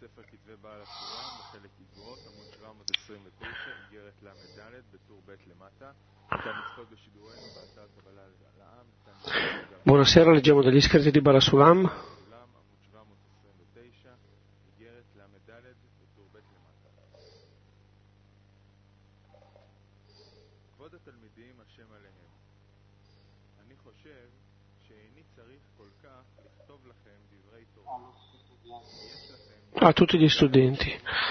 Buonasera, leggiamo dagli scritti di Barasulam. A tutti gli studenti.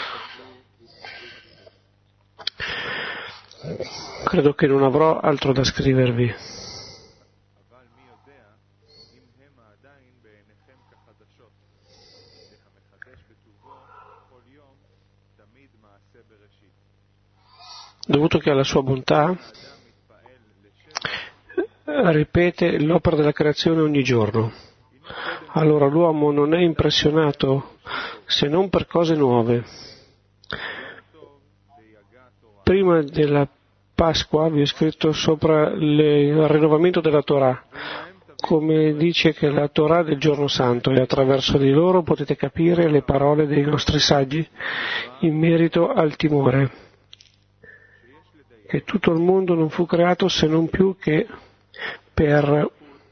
Credo che non avrò altro da scrivervi. Dovuto che alla sua bontà ripete l'opera della creazione ogni giorno. Allora l'uomo non è impressionato se non per cose nuove. Prima della Pasqua vi ho scritto sopra il rinnovamento della Torah, come dice che la Torah del giorno santo, e attraverso di loro potete capire le parole dei nostri saggi in merito al timore, che tutto il mondo non fu creato se non più che per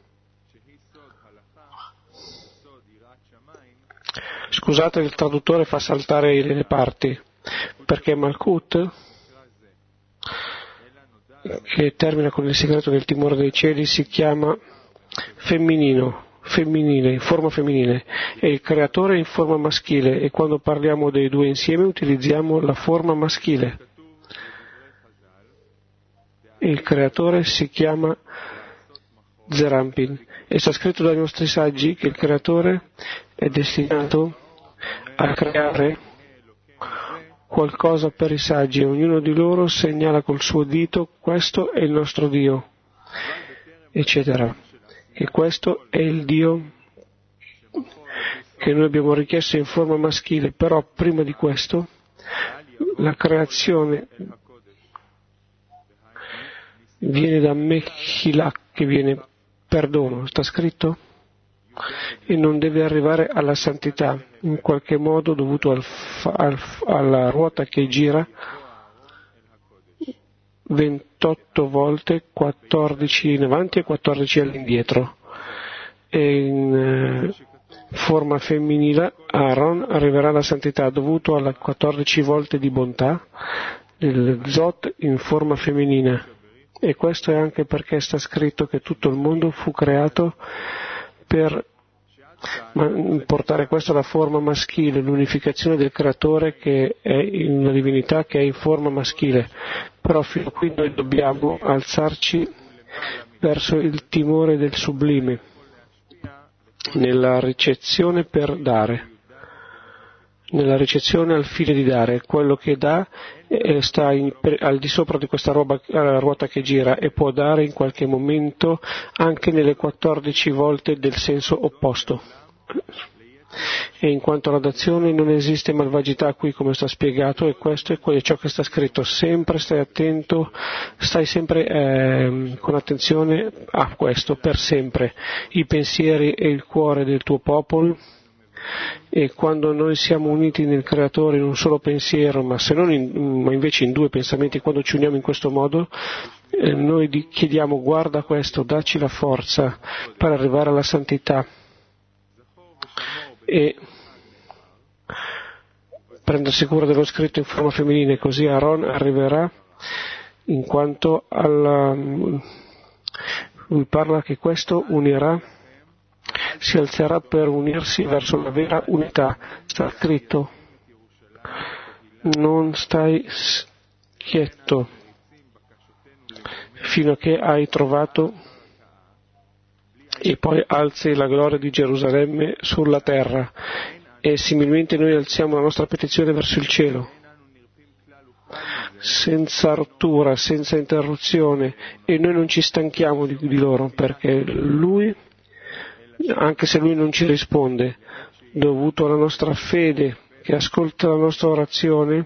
scusate, il traduttore fa saltare le parti, perché Malkut, che termina con il segreto del timore dei cieli, si chiama femminile, in forma femminile, e il creatore in forma maschile, e quando parliamo dei due insieme utilizziamo la forma maschile. Il creatore si chiama Zerampin, e sta scritto dai nostri saggi che il creatore è destinato a creare qualcosa per i saggi, e ognuno di loro segnala col suo dito: questo è il nostro Dio, eccetera. E questo è il Dio che noi abbiamo richiesto in forma maschile, però prima di questo la creazione viene da Mechilà, che viene perdono, sta scritto, e non deve arrivare alla santità, in qualche modo dovuto alla ruota che gira 28 volte, 14 in avanti e 14 all'indietro. E in forma femminile Aaron arriverà alla santità dovuto alle 14 volte di bontà del Zot in forma femminile. E questo è anche perché sta scritto che tutto il mondo fu creato per portare questo alla forma maschile, l'unificazione del creatore che è una divinità che è in forma maschile. Però fino a qui noi dobbiamo alzarci verso il timore del sublime, nella ricezione per dare, nella ricezione al fine di dare. Quello che dà sta al di sopra di questa ruota che gira, e può dare in qualche momento anche nelle 14 volte del senso opposto. E in quanto alla dazione non esiste malvagità qui, come sta spiegato, e questo è ciò che sta scritto. Sempre stai attento, stai sempre con attenzione a questo, per sempre, i pensieri e il cuore del tuo popolo. E quando noi siamo uniti nel Creatore in un solo pensiero, ma invece in due pensamenti, quando ci uniamo in questo modo, noi chiediamo: guarda questo, dacci la forza per arrivare alla santità e prendersi cura dello scritto in forma femminile, così Aaron arriverà, in quanto lui parla che questo unirà, si alzerà per unirsi verso la vera unità. Sta scritto: non stai quieto fino a che hai trovato, e poi alzi la gloria di Gerusalemme sulla terra. E similmente noi alziamo la nostra petizione verso il cielo, senza rottura, senza interruzione, e noi non ci stanchiamo di loro, perché lui, anche se lui non ci risponde, dovuto alla nostra fede che ascolta la nostra orazione,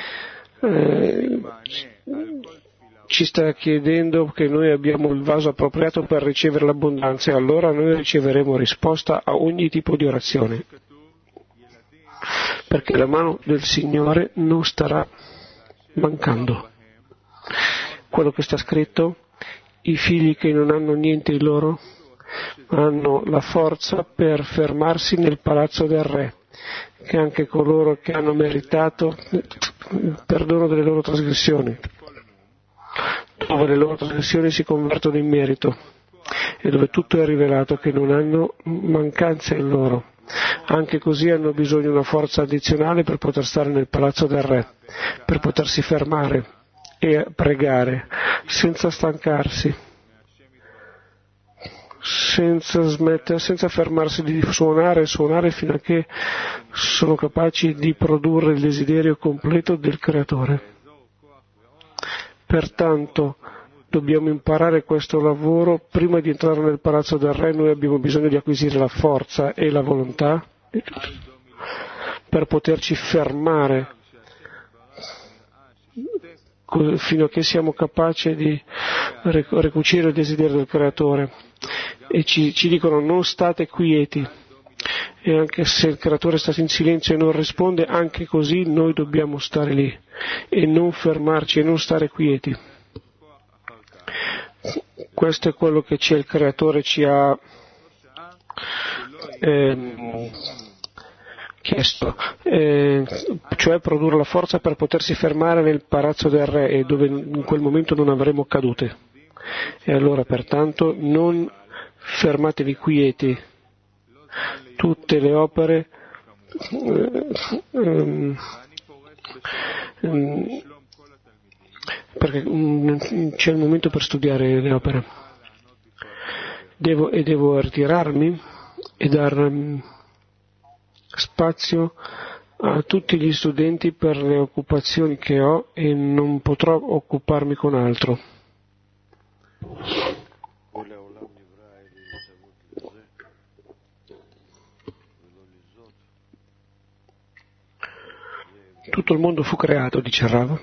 ci sta chiedendo che noi abbiamo il vaso appropriato per ricevere l'abbondanza, e allora noi riceveremo risposta a ogni tipo di orazione. perché la mano del Signore non starà mancando. Quello che sta scritto, i figli che non hanno niente in loro hanno la forza per fermarsi nel palazzo del re, che anche coloro che hanno meritato il perdono delle loro trasgressioni, dove le loro trasgressioni si convertono in merito e dove tutto è rivelato che non hanno mancanze in loro. Anche così hanno bisogno di una forza addizionale per poter stare nel palazzo del re, per potersi fermare e pregare senza stancarsi, senza fermarsi di suonare fino a che sono capaci di produrre il desiderio completo del Creatore. Pertanto dobbiamo imparare questo lavoro. Prima di entrare nel palazzo del re noi abbiamo bisogno di acquisire la forza e la volontà per poterci fermare fino a che siamo capaci di ricucire il desiderio del Creatore. E ci dicono: non state quieti, e anche se il Creatore sta in silenzio e non risponde, anche così noi dobbiamo stare lì e non fermarci e non stare quieti. Questo è quello che il Creatore ci ha chiesto, cioè produrre la forza per potersi fermare nel palazzo del re, e dove in quel momento non avremo cadute. E allora pertanto non fermatevi quieti. Tutte le opere perché c'è il momento per studiare le opere. Devo ritirarmi e dar spazio a tutti gli studenti per le occupazioni che ho, e non potrò occuparmi con altro. Tutto il mondo fu creato, dice Rav,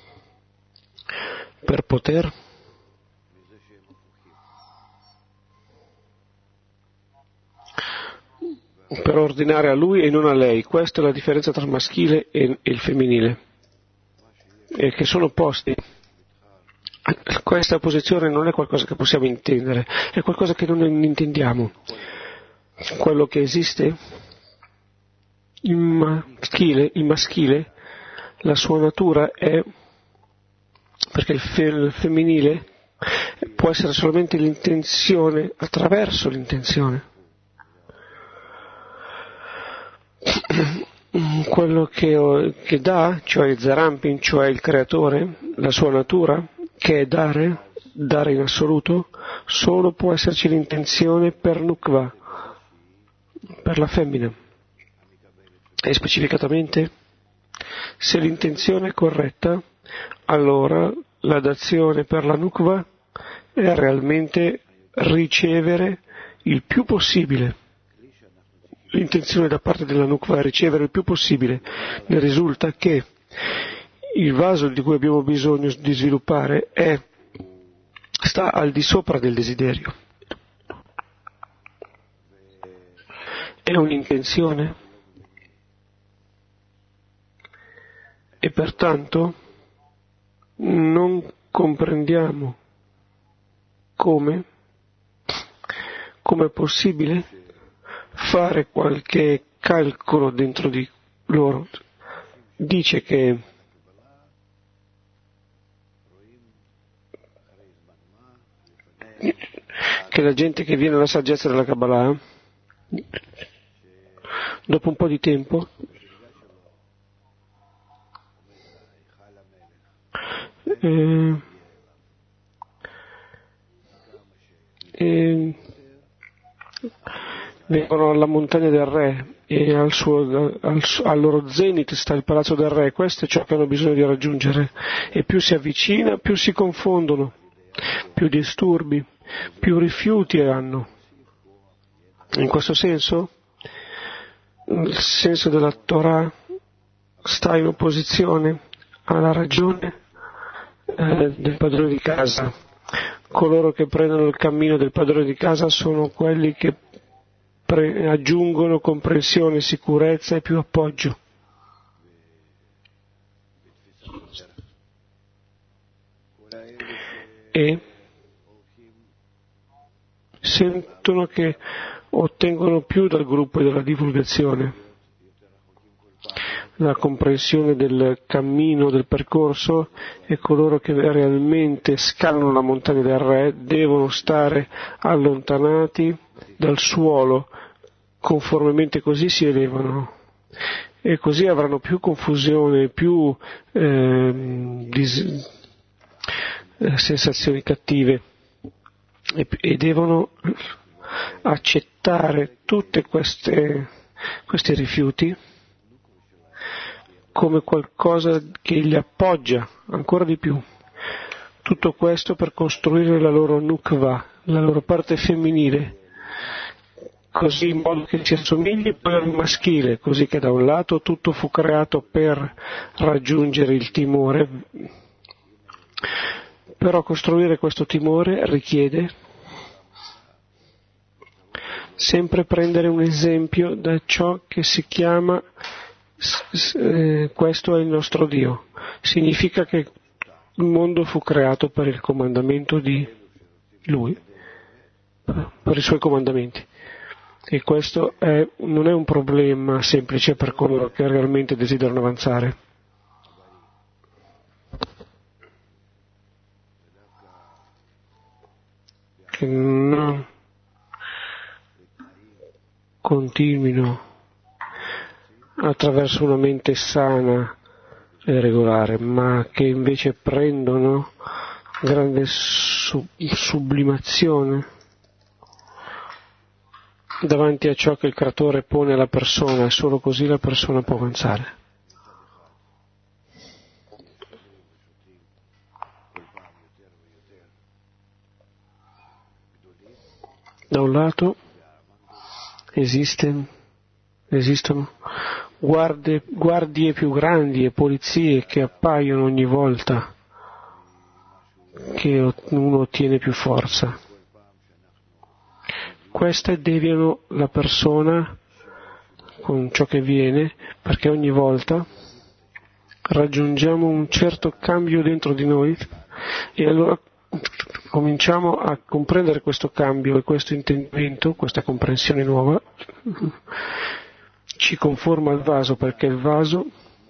per ordinare a lui e non a lei. Questa è la differenza tra il maschile e il femminile, e che sono opposti. Questa posizione non è qualcosa che possiamo intendere, è qualcosa che non intendiamo. Quello che esiste, il maschile, la sua natura è, perché il femminile può essere solamente l'intenzione, attraverso l'intenzione. Quello che dà, cioè Zerampin, cioè il Creatore, la sua natura, che è dare in assoluto, solo può esserci l'intenzione per Nukva, per la femmina. E specificatamente, se l'intenzione è corretta, allora la dazione per la Nukva è realmente ricevere il più possibile. L'intenzione da parte della Nukva è ricevere il più possibile. Ne risulta che il vaso di cui abbiamo bisogno di sviluppare sta al di sopra del desiderio. È un'intenzione, e pertanto non comprendiamo come è possibile fare qualche calcolo dentro di loro. Dice che la gente che viene alla saggezza della Kabbalah, dopo un po' di tempo, vengono alla montagna del re, e al loro zenit sta il palazzo del re. Questo è ciò che hanno bisogno di raggiungere, e più si avvicina più si confondono, più disturbi, più rifiuti hanno. In questo senso il senso della Torah sta in opposizione alla ragione del padrone di casa. Coloro che prendono il cammino del padrone di casa sono quelli che aggiungono comprensione, sicurezza e più appoggio. e sentono che ottengono più dal gruppo e dalla divulgazione. La comprensione del cammino, del percorso, e coloro che realmente scalano la montagna del Re devono stare allontanati dal suolo, conformemente così si elevano, e così avranno più confusione, più sensazioni cattive, e devono accettare tutti questi rifiuti come qualcosa che li appoggia ancora di più. Tutto questo per costruire la loro nukva, la loro parte femminile, così in modo che si assomigli poi al maschile, così che da un lato tutto fu creato per raggiungere il timore, però costruire questo timore richiede sempre prendere un esempio da ciò che si chiama questo è il nostro Dio. Significa che il mondo fu creato per il comandamento di Lui, per i Suoi comandamenti. E questo non è un problema semplice per coloro che realmente desiderano avanzare. Che non continuino attraverso una mente sana e regolare, ma che invece prendono grande sublimazione davanti a ciò che il creatore pone alla persona, e solo così la persona può avanzare. Da un lato esistono guardie più grandi e polizie che appaiono ogni volta che uno ottiene più forza. Queste deviano la persona con ciò che viene, perché ogni volta raggiungiamo un certo cambio dentro di noi e allora cominciamo a comprendere questo cambio e questo intendimento, questa comprensione nuova ci conforma al vaso, perché il vaso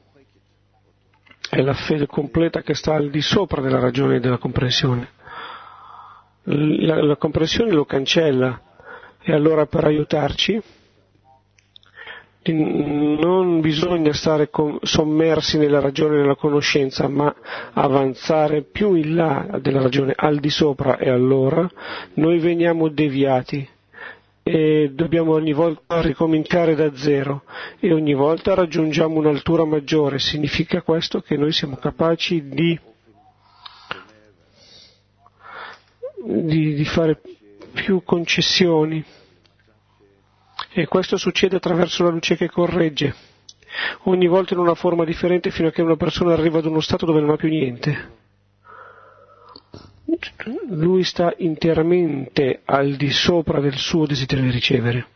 è la fede completa che sta al di sopra della ragione e della comprensione. La comprensione lo cancella, e allora per aiutarci non bisogna stare sommersi nella ragione e nella conoscenza, ma avanzare più in là della ragione, al di sopra, e allora noi veniamo deviati e dobbiamo ogni volta ricominciare da zero, e ogni volta raggiungiamo un'altura maggiore. Significa questo che noi siamo capaci di fare più concessioni, e questo succede attraverso la luce che corregge, ogni volta in una forma differente, fino a che una persona arriva ad uno stato dove non ha più niente. Lui sta interamente al di sopra del suo desiderio di ricevere.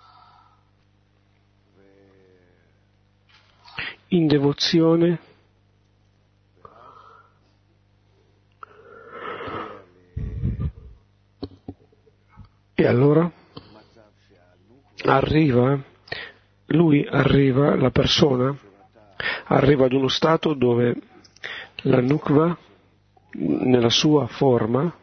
In devozione e allora la persona arriva ad uno stato dove la nukva, nella sua forma,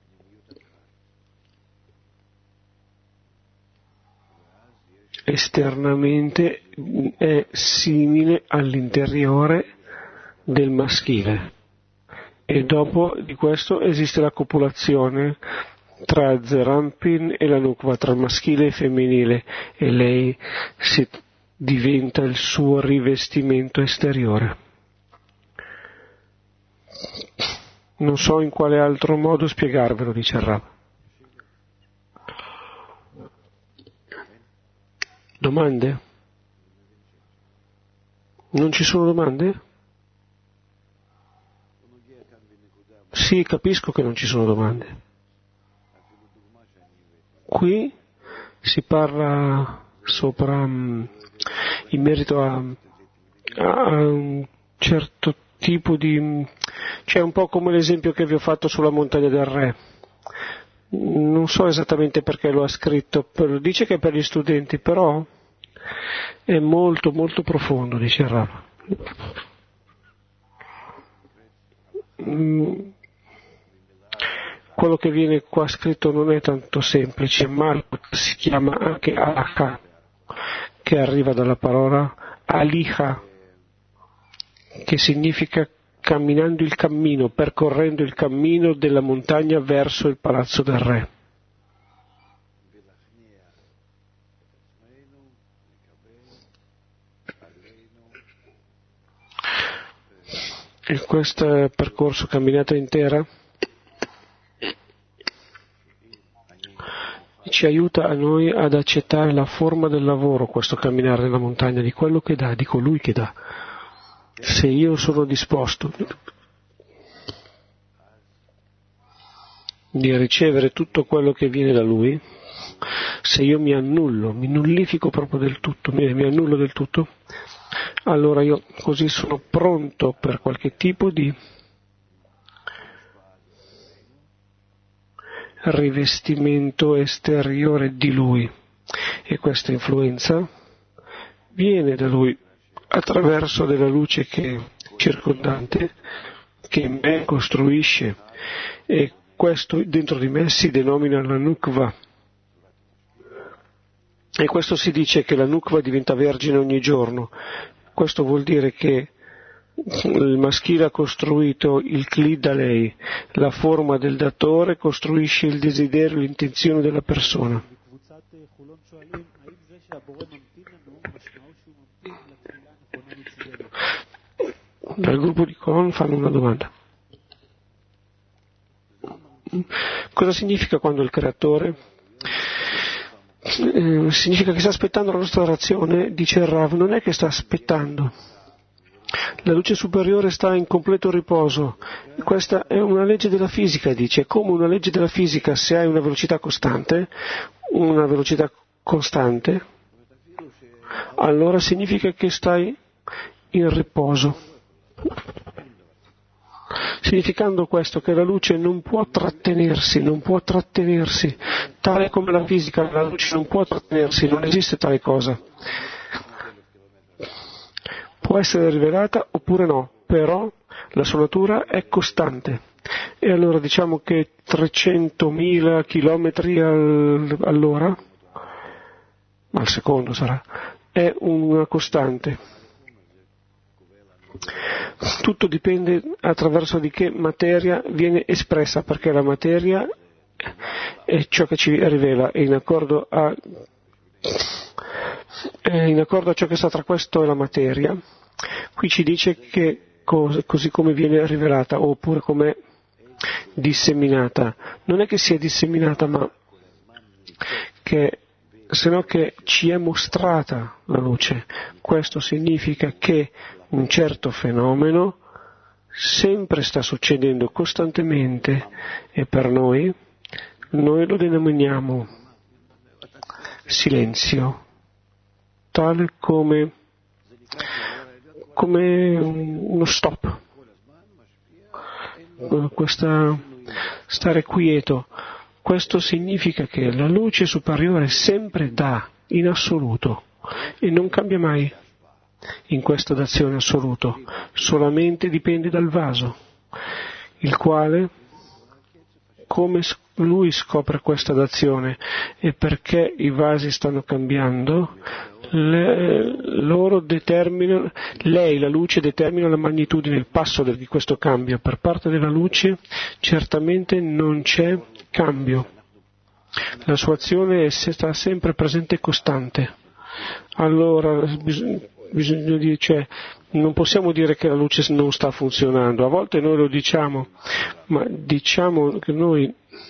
esternamente è simile all'interiore del maschile, e dopo di questo esiste la copulazione tra Zerampin e la nukva, tra il maschile e il femminile, e lei diventa il suo rivestimento esteriore. Non so in quale altro modo spiegarvelo, dice il Rav. Domande? Non ci sono domande? Sì, capisco che non ci sono domande. Qui si parla sopra in merito a un certo tipo di Cioè un po' come l'esempio che vi ho fatto sulla montagna del re. Non so esattamente perché lo ha scritto, dice che è per gli studenti, però è molto molto profondo, dice il Rav. Quello che viene qua scritto non è tanto semplice, ma si chiama anche Alakha, che arriva dalla parola Aliha, che significa camminando il cammino, percorrendo il cammino della montagna verso il palazzo del re. E questo percorso, camminata intera, ci aiuta a noi ad accettare la forma del lavoro, questo camminare nella montagna, di quello che dà, di colui che dà. Se io sono disposto di ricevere tutto quello che viene da lui, se io mi annullo, mi nullifico proprio del tutto, mi annullo del tutto, allora io così sono pronto per qualche tipo di rivestimento esteriore di lui, e questa influenza viene da lui attraverso della luce che è circondante, che in me costruisce, e questo dentro di me si denomina la Nukva. E questo si dice che la Nukva diventa vergine ogni giorno. Questo vuol dire che il maschile ha costruito il Kli da lei, la forma del datore costruisce il desiderio, l'intenzione della persona. Dal gruppo di Con fanno una domanda. Cosa significa quando il creatore? Significa che sta aspettando la nostra orazione, dice il Rav, non è che sta aspettando. La luce superiore sta in completo riposo. Questa è una legge della fisica, dice, come una legge della fisica, se hai una velocità costante, allora significa che stai in riposo. Significando questo che la luce non può trattenersi, tale come la fisica, la luce non può trattenersi, non esiste tale cosa. Può essere rivelata oppure no, però la sua natura è costante. E allora diciamo che 300.000 chilometri all'ora, al secondo sarà, è una costante. Tutto dipende attraverso di che materia viene espressa, perché la materia è ciò che ci rivela, e in accordo a ciò che sta tra questo e la materia, qui ci dice che così come viene rivelata, oppure come disseminata. Non è che sia disseminata, ma che se no che ci è mostrata la luce. Questo significa che un certo fenomeno sempre sta succedendo costantemente, e per noi lo denominiamo silenzio, tale come uno stop, questa stare quieto. Questo significa che la luce superiore sempre dà in assoluto e non cambia mai in questa dazione assoluto, solamente dipende dal vaso, il quale, come lui scopre questa dazione e perché i vasi stanno cambiando, loro determinano, lei, la luce, determina la magnitudine, il passo di questo cambio. Per parte della luce certamente non c'è cambio, la sua azione sta sempre presente e costante. Allora bisogna dire, cioè, non possiamo dire che la luce non sta funzionando, a volte noi lo diciamo, ma diciamo che noi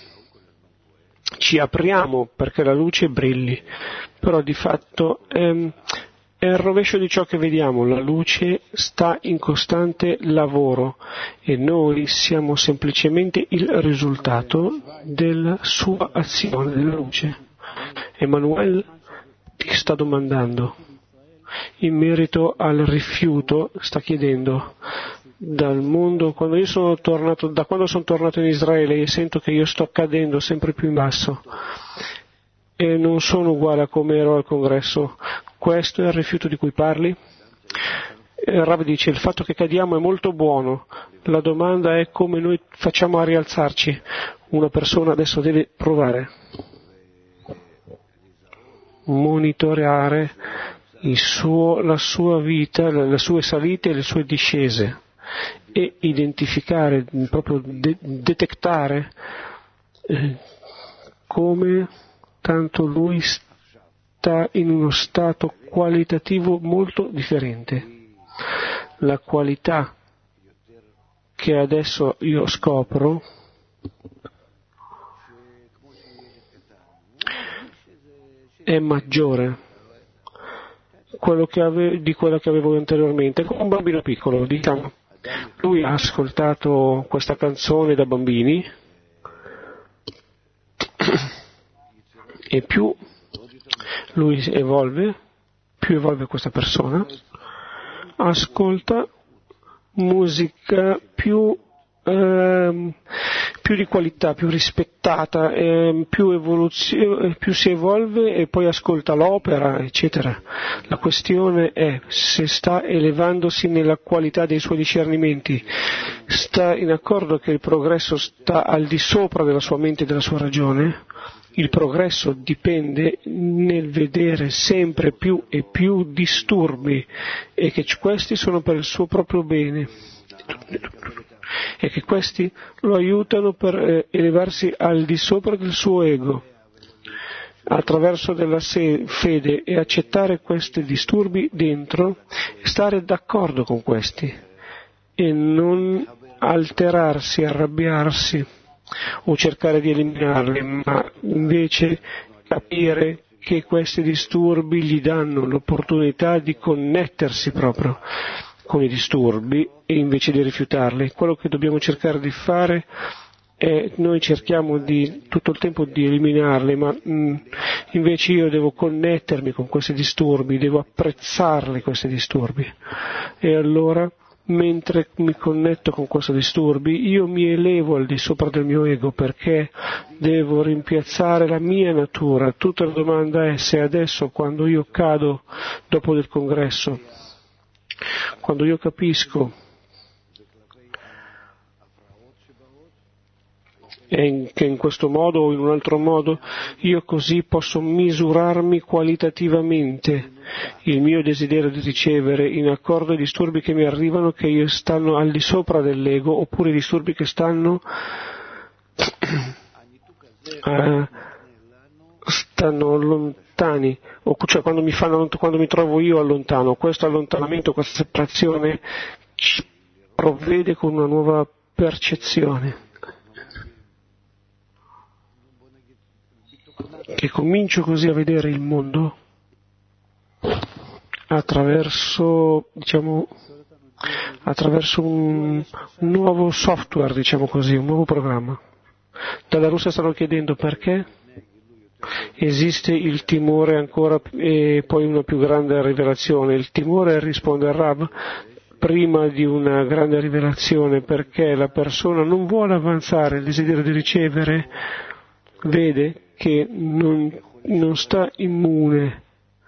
ci apriamo perché la luce brilli, però di fatto è il rovescio di ciò che vediamo. La luce sta in costante lavoro e noi siamo semplicemente il risultato della sua azione, della luce. Emanuele ti sta domandando: in merito al rifiuto, sta chiedendo dal mondo, da quando sono tornato in Israele e sento che io sto cadendo sempre più in basso e non sono uguale a come ero al congresso. Questo è il rifiuto di cui parli? Rav dice: il fatto che cadiamo è molto buono, la domanda è come noi facciamo a rialzarci. Una persona adesso deve provare, monitorare la sua vita, le sue salite e le sue discese, e identificare, proprio detectare come tanto lui sta in uno stato qualitativo molto differente. La qualità che adesso io scopro è maggiore di quella che avevo anteriormente, come un bambino piccolo, diciamo. Lui ha ascoltato questa canzone da bambini e più lui evolve, più evolve questa persona, ascolta musica più di qualità, più rispettata, più si evolve e poi ascolta l'opera, eccetera. La questione è se sta elevandosi nella qualità dei suoi discernimenti, sta in accordo che il progresso sta al di sopra della sua mente e della sua ragione. Il progresso dipende nel vedere sempre più e più disturbi e che questi sono per il suo proprio bene e che questi lo aiutano per elevarsi al di sopra del suo ego attraverso della fede e accettare questi disturbi dentro e stare d'accordo con questi e non alterarsi, arrabbiarsi o cercare di eliminarli, ma invece capire che questi disturbi gli danno l'opportunità di connettersi proprio con i disturbi e invece di rifiutarli. Quello che dobbiamo cercare di fare è noi cerchiamo tutto il tempo di eliminarli, ma invece io devo connettermi con questi disturbi, devo apprezzarli questi disturbi e allora mentre mi connetto con questi disturbi io mi elevo al di sopra del mio ego perché devo rimpiazzare la mia natura. Tutta la domanda è se adesso, quando io cado dopo del congresso, quando io capisco che in questo modo o in un altro modo io così posso misurarmi qualitativamente il mio desiderio di ricevere in accordo ai disturbi che mi arrivano, che stanno al di sopra dell'ego, oppure i disturbi che stanno lontani, cioè quando mi trovo io allontano. Questo allontanamento, questa separazione ci provvede con una nuova percezione, che comincio così a vedere il mondo attraverso un nuovo software, diciamo così, un nuovo programma. Dalla Russia stanno chiedendo perché esiste il timore ancora e poi una più grande rivelazione. Il timore, risponde il Rav, prima di una grande rivelazione, perché la persona non vuole avanzare il desiderio di ricevere, vede che non sta immune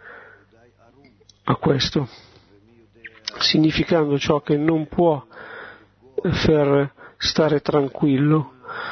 a questo, significando ciò che non può far stare tranquillo,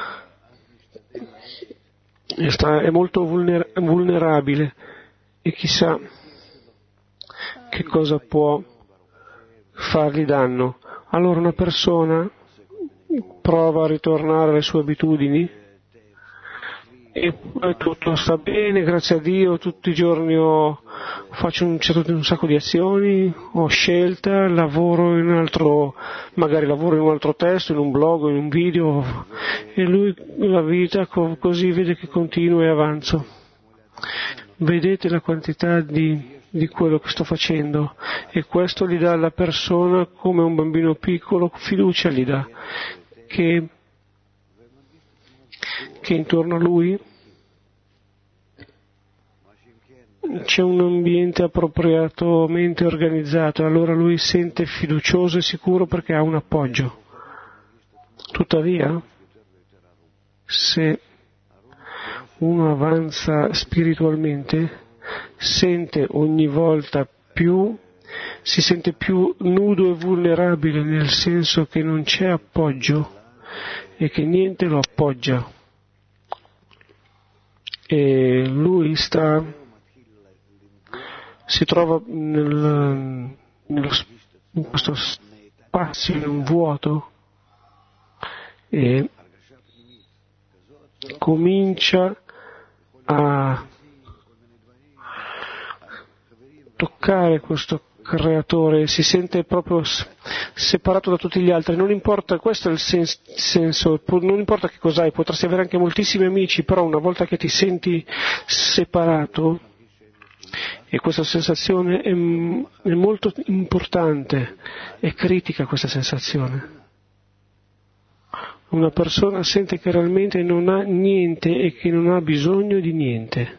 è molto vulnerabile e chissà che cosa può fargli danno. Allora una persona prova a ritornare alle sue abitudini e poi tutto sta bene, grazie a Dio, tutti i giorni faccio un sacco di azioni, ho scelta, magari lavoro in un altro testo, in un blog, in un video, e lui la vita così vede che continua e avanzo. Vedete la quantità di quello che sto facendo, e questo gli dà alla persona, come un bambino piccolo, fiducia gli dà, che intorno a lui c'è un ambiente appropriatamente organizzato, allora lui sente fiducioso e sicuro perché ha un appoggio. Tuttavia, se uno avanza spiritualmente, sente ogni volta più, si sente più nudo e vulnerabile, nel senso che non c'è appoggio e che niente lo appoggia. E lui si trova in questo spazio, in un vuoto, e comincia a toccare questo creatore, si sente proprio separato da tutti gli altri, non importa, questo è il senso, non importa che cos'hai, potresti avere anche moltissimi amici, però una volta che ti senti separato, e questa sensazione è molto importante, è critica questa sensazione. Una persona sente che realmente non ha niente e che non ha bisogno di niente.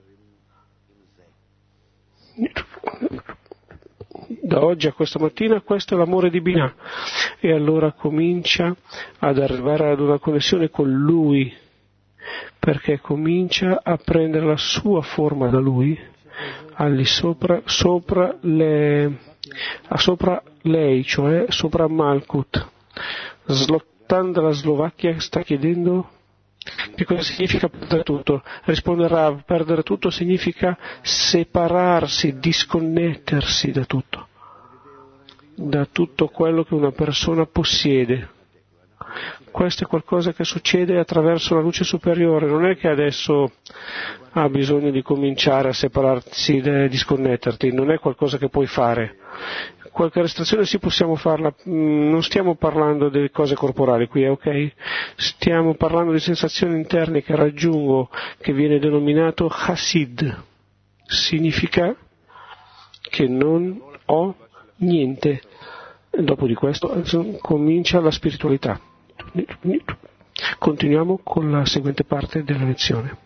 Da oggi a questa mattina questo è l'amore di Binah, e allora comincia ad arrivare ad una connessione con lui, perché comincia a prendere la sua forma da lui, al di sopra lei, cioè sopra Malkut. Zlatan della Slovacchia sta chiedendo che cosa significa perdere tutto. Risponderà: perdere tutto significa separarsi, disconnettersi da tutto quello che una persona possiede. Questo è qualcosa che succede attraverso la luce superiore, non è che adesso ha bisogno di cominciare a separarsi, disconnetterti, non è qualcosa che puoi fare. Qualche restrizione sì possiamo farla, non stiamo parlando delle cose corporali qui, ok? Stiamo parlando di sensazioni interne che raggiungo, che viene denominato Hasid. Significa che non ho niente. Dopo di questo comincia la spiritualità. Continuiamo con la seguente parte della lezione.